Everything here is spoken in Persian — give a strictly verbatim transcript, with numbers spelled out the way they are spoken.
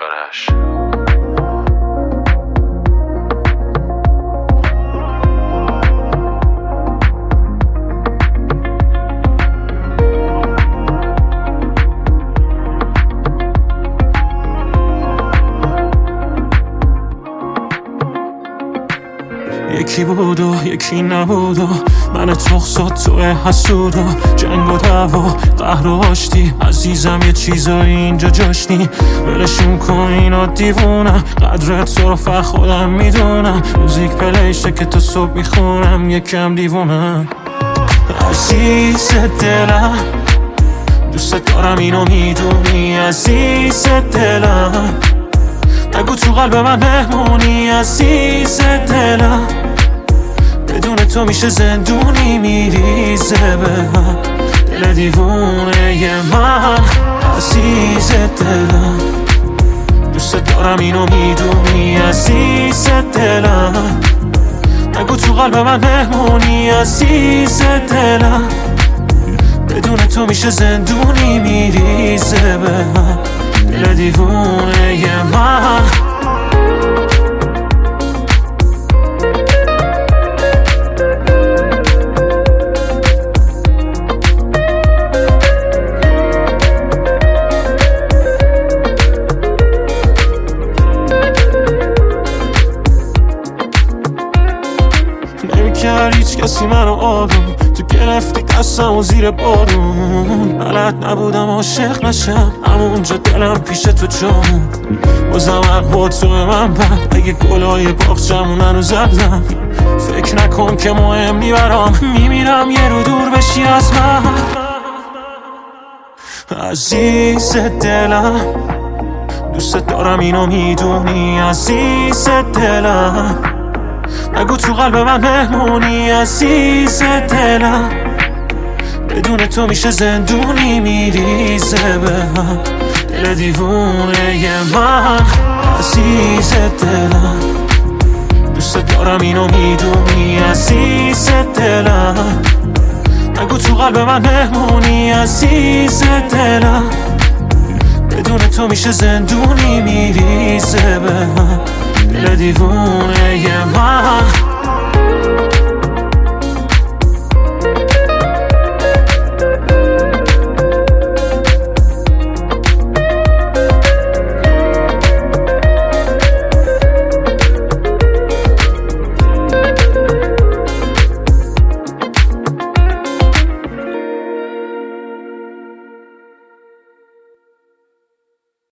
آرش. یکی بود و یکی نبود و من تخصات توی حسود و جنگ و دعوا قهر و آشتی. عزیزم یه چیزایی اینجا جاشتی، ولشون کن اینا دیوونم. قدرت تو رو فقط خودم میدونم، موزیک پلیشه که تا صبح میخونم. یکم دیوونم عزیز دلم، دوست دارم اینو میدونی عزیز دلم. نگو تو قلب من مهمونی عزیز دلم، بدون تو میشه زندونی میریزه به هم. دل دیوونه ی من عزیز دلم، دوست دارم اینو میدونی عزیز دلم. نگو تو قلب من مهمونی عزیز دلم، بدون تو میشه زندونی میریزه به هم. دل دیوونه ی من نمیکرد هیچ کسی منو آروم، تو گرفتی دستم و زیر بارون. بلد نبودم عاشق نشم، همونجا دلم پیش تو جامون. بازم حق تو به من بد، اگه گلای باغچمون هنوز زدم. فکر نکن که مهم نی برام، میمیرم یه رو دور بشی از من عزیز دلم. دوست دارم اینو میدونی عزیز دلم. نگو تو قلب من مهمونی عزیز دلم، بدون تو میشه زندونی میریزه به هم. دل دیوونه ی من عزیز دلم، دوست دارم اینو میدونی عزیز دلم. نگو تو قلب من مهمونی عزیز دلم، بدون تو میشه زندونی میریزه به هم. دل دیوونه ی من